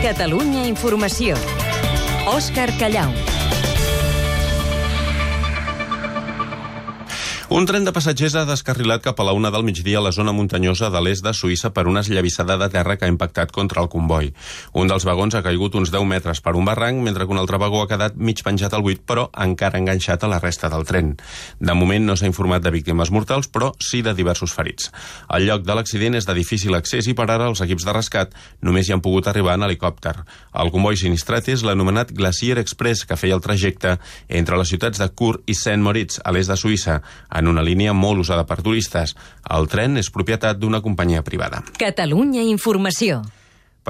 Catalunya Informació. Òscar Callau. Un tren de passatgers ha descarrilat cap a la 1 del migdia a la zona muntanyosa de l'est de Suïssa per una esllavissada de terra que ha impactat contra el comboi. Un dels vagons ha caigut uns 10 metres per un barranc, mentre que un altre vagó ha quedat mig penjat al buit, però encara enganxat a la resta del tren. De moment no s'ha informat de víctimes mortals, però sí de diversos ferits. El lloc de l'accident és de difícil accés i per ara els equips de rescat només hi han pogut arribar en helicòpter. El comboi sinistrat és l'anomenat Glacier Express, que feia el trajecte entre les ciutats de Chur i Saint-Moritz, a l'est de Suïssa, en una línia molt usada per turistes. El tren és propietat d'una companyia privada. Catalunya Informació.